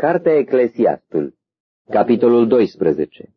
Cartea Eclesiastul, capitolul 12.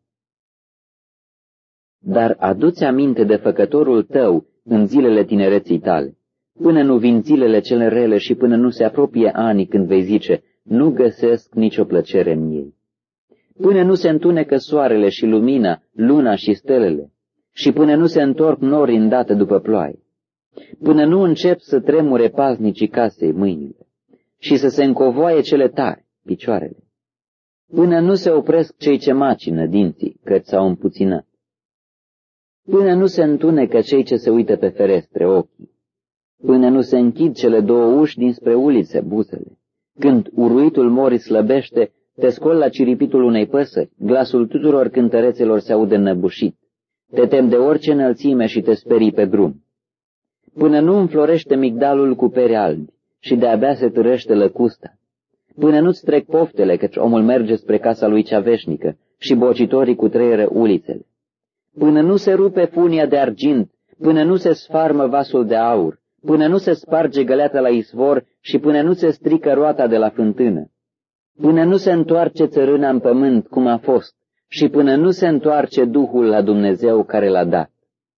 Dar adu-ți aminte de făcătorul tău în zilele tinereții tale, până nu vin zilele cele rele și până nu se apropie anii când vei zice, nu găsesc nicio plăcere în ei. Până nu se întunecă soarele și lumina, luna și stelele, și până nu se întorc norii îndată după ploaie, până nu încep să tremure paznicii casei mâinile și să se încovoaie cele tare, picioarele, până nu se opresc cei ce macină dinții, căci s-au împuținat, până nu se întunecă cei ce se uită pe ferestre ochii, până nu se închid cele două uși dinspre ulițe buzele, când uruitul morii slăbește, te scoli la ciripitul unei păsări, glasul tuturor cântărețelor se aude înnăbușit, te temi de orice înălțime și te sperii pe drum, până nu înflorește migdalul cu pere albi și de-abia se târăște lăcusta, până nu-ți trec poftele, căci omul merge spre casa lui cea veșnică și bocitorii cutreieră ulițele, până nu se rupe funia de argint, până nu se sfarmă vasul de aur, până nu se sparge găleata la izvor și până nu se strică roata de la fântână, până nu se întoarce țărâna în pământ cum a fost și până nu se întoarce Duhul la Dumnezeu care l-a dat.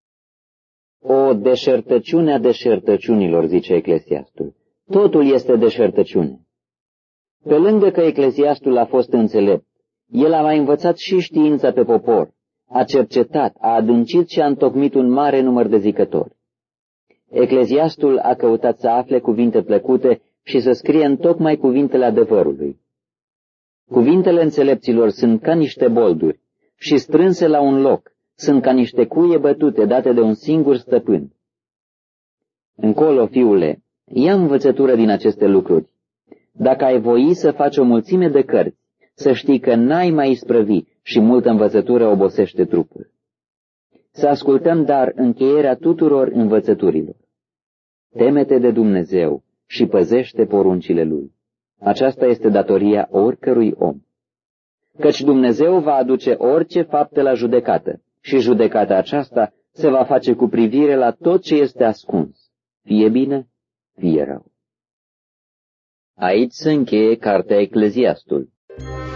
O deșertăciune a deșertăciunilor, zice Eclesiastul. Totul este deșertăciune. Pe lângă că Eclesiastul a fost înțelept, el a mai învățat și știința pe popor, a cercetat, a adâncit și a întocmit un mare număr de zicători. Eclesiastul a căutat să afle cuvinte plăcute și să scrie întocmai cuvintele adevărului. Cuvintele înțelepților sunt ca niște bolduri și strânse la un loc, sunt ca niște cuie bătute date de un singur stăpân. Încolo, fiule, ia învățătură din aceste lucruri. Dacă ai voi să faci o mulțime de cărți, să știi că n-ai mai isprăvi și multă învățătură obosește trupul. Să ascultăm dar încheierea tuturor învățăturilor. Teme-te de Dumnezeu și păzește poruncile Lui. Aceasta este datoria oricărui om. Căci Dumnezeu va aduce orice fapte la judecată și judecata aceasta se va face cu privire la tot ce este ascuns, fie bine, fie rău. Aici se încheie cartea Eclesiastul.